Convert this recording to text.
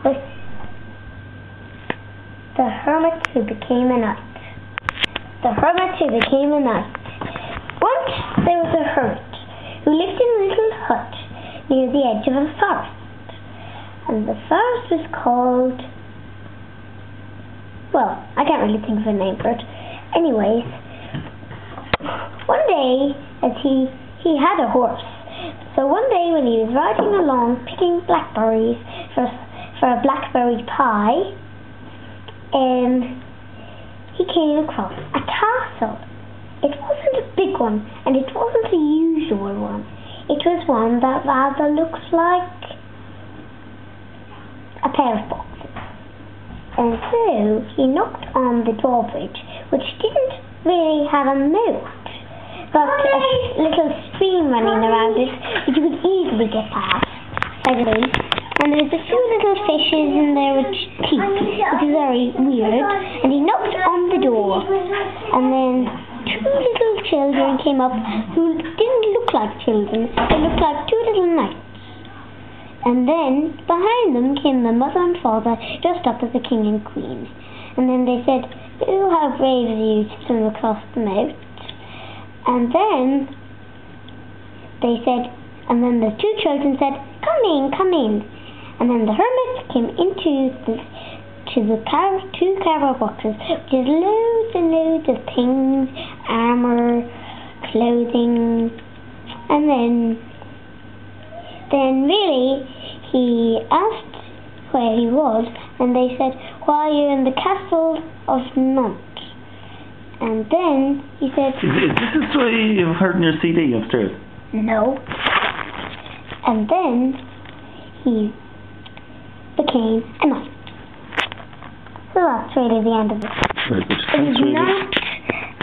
The Hermit Who Became a Knight. The Hermit Who Became a Knight. Once there was a hermit who lived in a little hut near the edge of a forest. And the forest was called... well, I can't really think of a name for it. Anyways, one day, as he had a horse. So one day when he was riding along picking blackberries for a blackberry pie, he came across a castle. It wasn't a big one, and it wasn't a usual one. It was one that rather looks like a pair of boxes. And so he knocked on the drawbridge, which didn't really have a moat, but a little stream running around it, which you could easily get past, I believe. And there was a few little fishes in there with teeth, which is very weird. And he knocked on the door, and then two little children came up who didn't look like children. They looked like two little knights. And then behind them came the mother and father, dressed up as the king and queen. And then they said, "Oh, how brave of you to swim across the moat." And then they said, and then the two children said, "Come in, come in." And then the hermit came into two cardboard boxes, which is loads and loads of things, armor, clothing, and then really he asked where he was, and they said, "Why, you're in the castle of Nantes." And then he said, "Is this the story you've heard in your CD upstairs?" No. And then he became a knight. So that's really the end of it. Very good. It is not